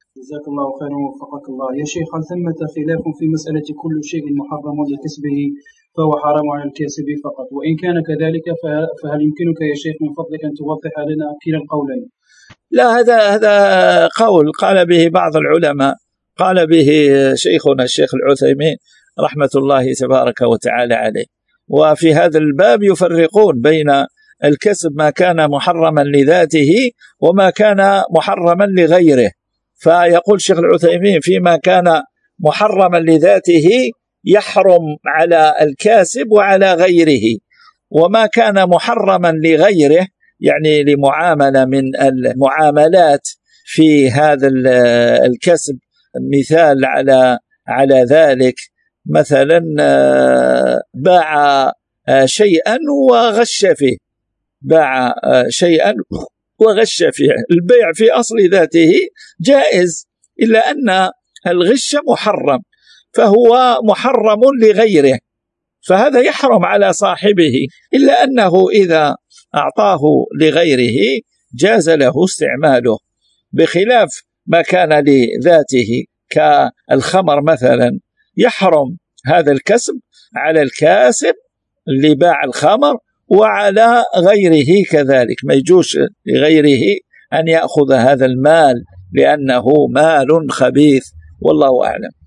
جزاك الله خيرا ووفقك الله. يا شيخ، هل ثمة خلاف في مسألة كل شيء محرم لكسبه فهو حرام على الكاسب فقط؟ وإن كان كذلك فهل يمكنك يا شيخ من فضلك أن توضح لنا كلا القولين؟ لا، هذا قول قال به بعض العلماء، قال به شيخنا الشيخ العثيمين رحمة الله تبارك وتعالى عليه. وفي هذا الباب يفرقون بين الكسب ما كان محرما لذاته وما كان محرما لغيره. فيقول الشيخ العثيمين فيما كان محرما لذاته يحرم على الكاسب وعلى غيره، وما كان محرما لغيره يعني لمعاملة من المعاملات في هذا الكسب. مثال على ذلك مثلا باع شيئا وغش فيه، باع شيئا وغش فيه. البيع في أصل ذاته جائز، إلا أن الغش محرم، فهو محرم لغيره، فهذا يحرم على صاحبه، إلا أنه إذا أعطاه لغيره جاز له استعماله، بخلاف ما كان لذاته كالخمر مثلا، يحرم هذا الكسب على الكاسب اللي باع الخمر وعلى غيره كذلك، ما يجوز لغيره أن يأخذ هذا المال لأنه مال خبيث، والله أعلم.